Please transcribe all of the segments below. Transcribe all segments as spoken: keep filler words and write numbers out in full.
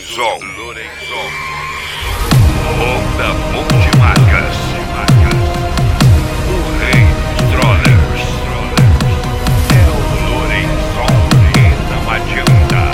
Lorenzon. Lorenzon. Honda Multimarcas. O rei dos trollers. É o Lorenzon e não adianta.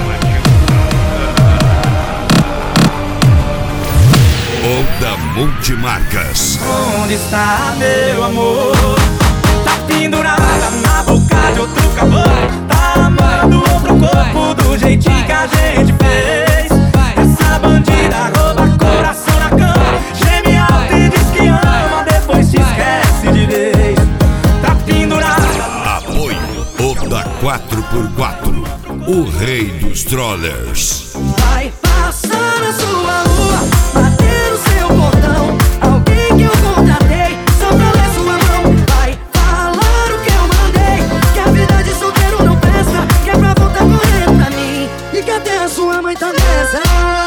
Honda Multimarcas. Onde está meu amor? Tá pendurada na boca de outro caboclo. Tá amando outro corpo do jeitinho que a gente fez. Essa bandida rouba coração na cama. Geme alto e diz que ama, depois te esquece de vez. Tá pendurada. Apoio Honda quatro por quatro, o rei dos trollers. Vai passar na sua rua, bater no seu portão. Alguém que eu contratei só pra ler sua mão. Vai falar o que eu mandei, que a vida de solteiro não presta, que é pra voltar correndo pra mim, e que até a sua mãe tá nessa.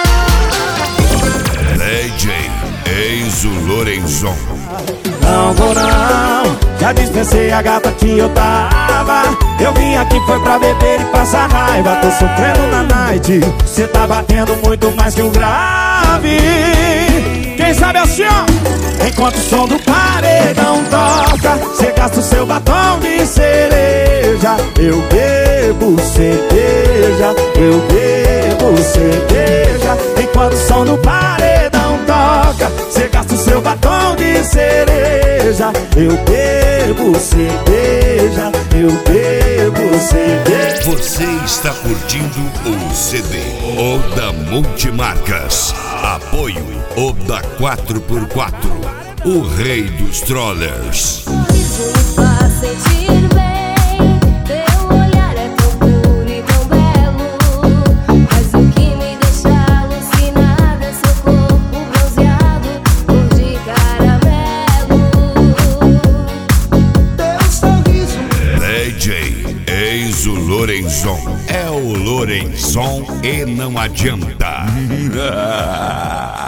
D J Enzo Lorenzon. Não vou não, já dispensei a gata que eu tava. Eu vim aqui foi pra beber e passar raiva. Tô sofrendo na night, cê tá batendo muito mais que um grave. Quem sabe assim, ó, enquanto o som do paredão toca, cê gasta o seu batom de cereja. Eu bebo cerveja, eu bebo cerveja. Enquanto o som do paredão toca, cê gasta o seu batom de cereja. Eu bebo cerveja, eu bebo cerveja. Você está curtindo o C D Honda Multimarcas. Apoio Honda quatro por quatro, o rei dos trollers. Sorriso me faz sentir bem. Teu olhar é tão puro e tão belo. Mas o que me deixa alucinada é seu corpo bronzeado, cor de caramelo. Teu sorriso. D J Enzo Lorenzon. É o Lorenzon e não adianta.